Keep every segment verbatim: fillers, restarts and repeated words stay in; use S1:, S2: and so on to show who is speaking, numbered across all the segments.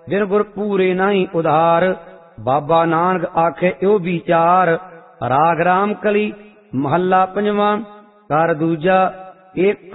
S1: बिन गुर पूरे नहीं उधार। बाबा नानक आखे यो विचार। राग राम कली महला पंजवा कर दूजा एक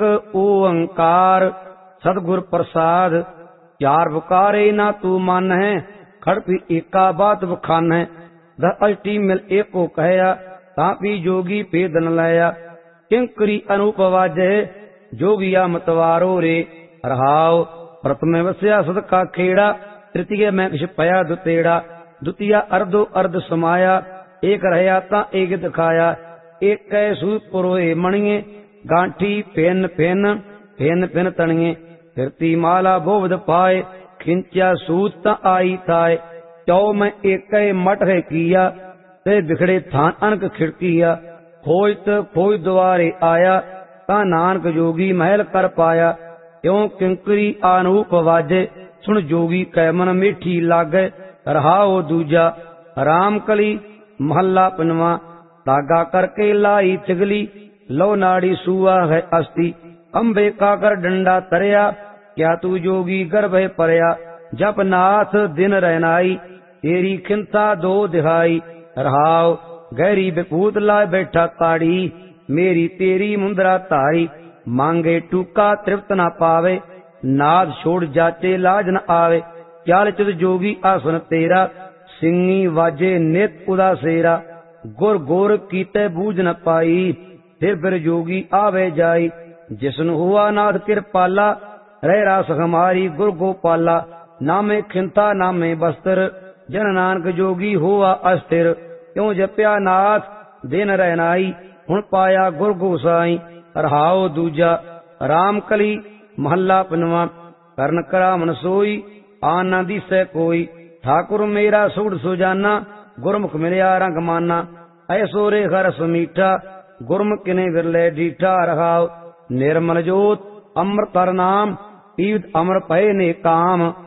S1: ओंकार। सतगुर प्रसाद चार पुकारे ना तू मन है। खड़पी एका बात बखान है। दस अष्टी मिल एको कहया तापी जोगी पेद न लया। किंकरी अनूप वाजे जोगिया मतवारो रे। रहाओ प्रथम वस्या सद का खेड़ा। तृतीय में किश पया दुतेड़ा। द्वितीय अर्धो अर्ध समाया। एक रहया ता एक दिखाया। एक कै सूत पुरोए मणिये। गांठी पेन पेन पेन पेन तणिये। फिरती माला बोवद पाए। खिंचा सूत ता आई थाए। चौ में एक मट है किया। ते बिखड़े थान अनक खिड़किया। खोजत खोज द्वारे आया। ता नानक जोगी महल कर पाया। त्यों किंकरी आनूप वाजे। सुन जोगी कै मन मीठी लागे। रहाओ दूजा राम कली महला पंजवा। धागा करके लाई तिगली। लो नाड़ी सुआ है अस्थि। अंबे काकर डंडा तरया। क्या तू जोगी गर्भ परया। जप नाथ दिन रहनाई। तेरी खिंता दो दिहाई। रहाओ गहरी विभूत लाए बैठा ताड़ी। मेरी तेरी मुंदरा तारी। मांगे टूका तृप्त न पावे। नाद छोड़ जाचे लाज न आवे। चाल चित जोगी आसन तेरा। सिंगी वाजे नित उदासेरा। गुर गोर कीते बूझ न पाई। फिर फिर जोगी आवे जाई। जिसन हुआ नाथ कृपाला। रह रास हमारी गुर गोपाला। नामे खिंता नामे बस्तर। जन नानक जोगी हुआ अस्थिर। क्यों जप्या नाथ दिन रहनाई। हुण पाया गुर गोसाई। रहाओ दूजा राम कली महला पंजवा। करन करा मन सोई आना दिसै कोई। ठाकुर मेरा सुड़ सुजाना। गुरमुख मिलया रंग माना। ऐसो रे हर समीठा। गुरमुख किने विरले डीठा। रहाओ निर्मल जोत अमृत नाम। पीत अमर पय ने काम।